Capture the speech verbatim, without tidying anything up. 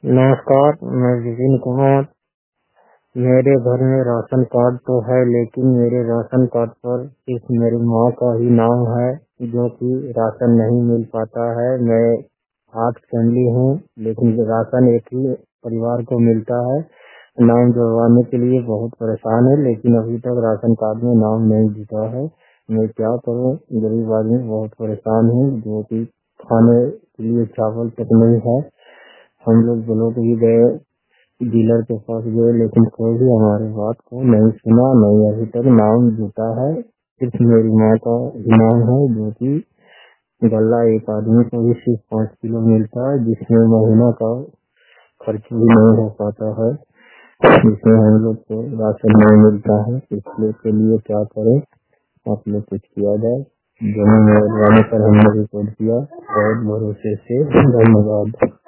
नमस्कार, मैं विपिन कुमार। मेरे घर में राशन कार्ड तो है, लेकिन मेरे राशन कार्ड पर सिर्फ मेरी माँ का ही नाम है, जो कि राशन नहीं मिल पाता है। मैं आठ फैमिली हूँ, लेकिन राशन एक ही परिवार को मिलता है। नाम जुड़वाने के लिए बहुत परेशान है, लेकिन अभी तक राशन कार्ड में नाम नहीं जुटा है। मैं क्या करूँ? गरीब आदमी बहुत परेशान हूँ, जो कि खाने के लिए चावल तक नहीं है। हम लोग ब्लॉक भी गए, डीलर के पास गए, लेकिन कोई भी हमारे बात को नहीं सुना, नहीं अभी तक नाम जुटा है। सिर्फ मेरी माँ का ही नाम है, जो कि गल्ला एक आदमी को भी सिर्फ पाँच किलो मिलता है, जिसमें महीना का खर्च भी नहीं हो पाता है, जिसमें हम लोग को राशन नहीं मिलता है। इसलिए के लिए क्या करें, आप लोग कुछ किया जाए। जमीन में पर हमने रिपोर्ट किया, बहुत भरोसे से। धन्यवाद।